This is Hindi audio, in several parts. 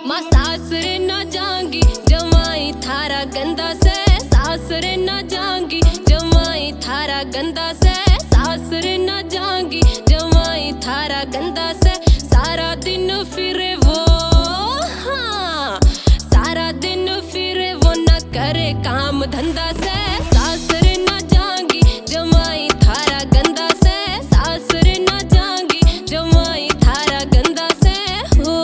माँ सासरे न जाऊंगी जमाई थारा गंदा से, सासरे न जाऊंगी जमाई थारा गंदा से, सासरे न जाऊंगी जमाई थारा गंदा से। सारा दिन फिरे वो, हाँ सारा दिन फिरे वो न करे काम धंधा से। सासरे न जाऊंगी जमाई थारा गंदा से, सासरे न जाऊंगी जमाई थारा गंदा से। हो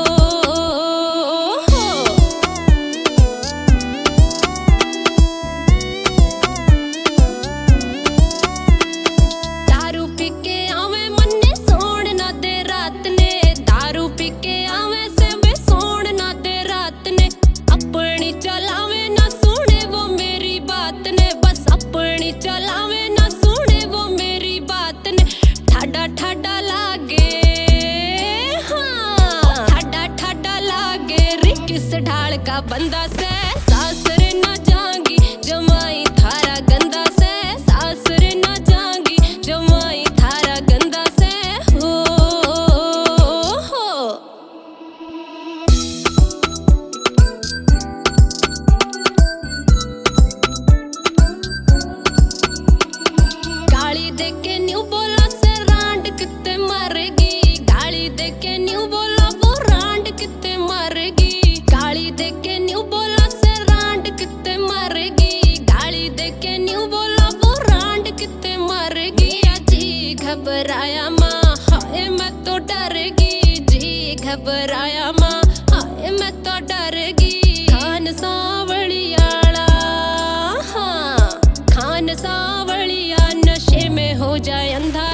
दारू पी के आवे मन्ने सोण ना दे रात ने, दारू पी के आवे से वे सोण ना दे रात ने। अपनी चलावे ना सुने वो मेरी बात ने, बस अपनी चलावे ना सुने वो मेरी बात ने। ठाडा ठाडा लागे, हाँ ठाडा ठाडा लागे रे किस ढाल का बंदा से। सासरे ना जाऊंगी जमाई थारा गंदा से, सासरे ना जाऊंगी जमाई थारा गंदा से। हो गाली देके न्यू बोला से रांड कितने मारेगी, गाली देके न्यू बोला वो रांड कितने मारेगी। गाली देके न्यू बोला से रांड कितने मारेगी, गाली देके न्यू बोला वो रांड कितने मारेगी। जी घबराया माँ हाय मैं तो डरेगी, जी घबराया माँ हाय मैं तो डरेगी। खान सांवलियाला, हाँ खान सांवलिया नशे में हो जाए अंधा।